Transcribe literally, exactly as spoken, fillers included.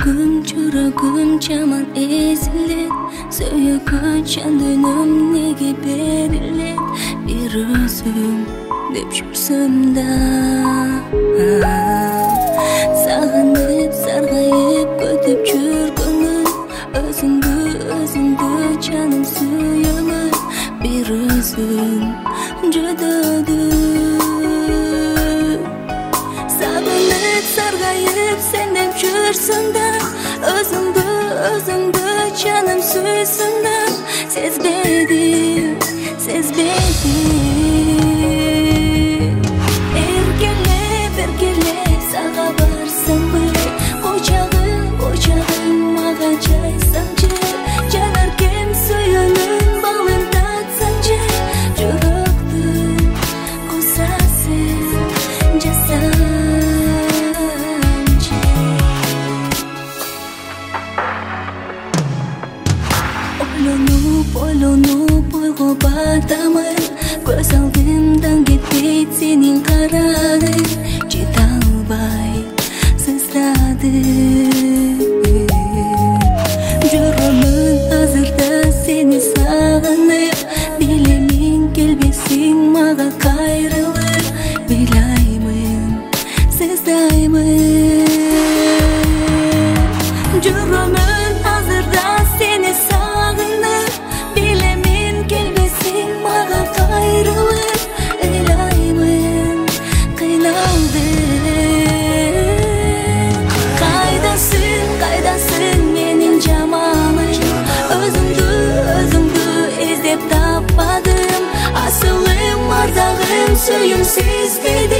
Yüragim, yüragim çaman ezilet. Söyle çandönüm nege berilet. Bir özüm dep jursam da Sağınıp sargayıp kötüp жүргөнүм Özüңdү, özüңdü canım suyamın Bir özüm judadı Sağınıp sargayıp sen dep jursam da Özüңdü, özüңdü canım suysun da Sezbedim, sezbedim Erkelep, erkelep sağa varsam bir Koçağım, koçağım mağa çaysamcı Janarkem suyunun balın tatsamcı Жүрөктү кусасың жасамчы Ойлонуп, ойлонуп ойго батамын Көз алдымдан кетпейт сенин карагың Жете албай сыздадым Жүрөмүн азырда сени сагынып Билемин келбесиң мага кайрылып Ыйлаймын, сыздаймын Жүрөмүн азырда сени сагынып Билемин келбесиң мага кайрылып Ыйлаймын, кыйналдым Кайдасың, кайдасың менин жаманым Өзүңдү, өзүңдү издеп таппадым Асылым, ардагым, сүйүм сезбедим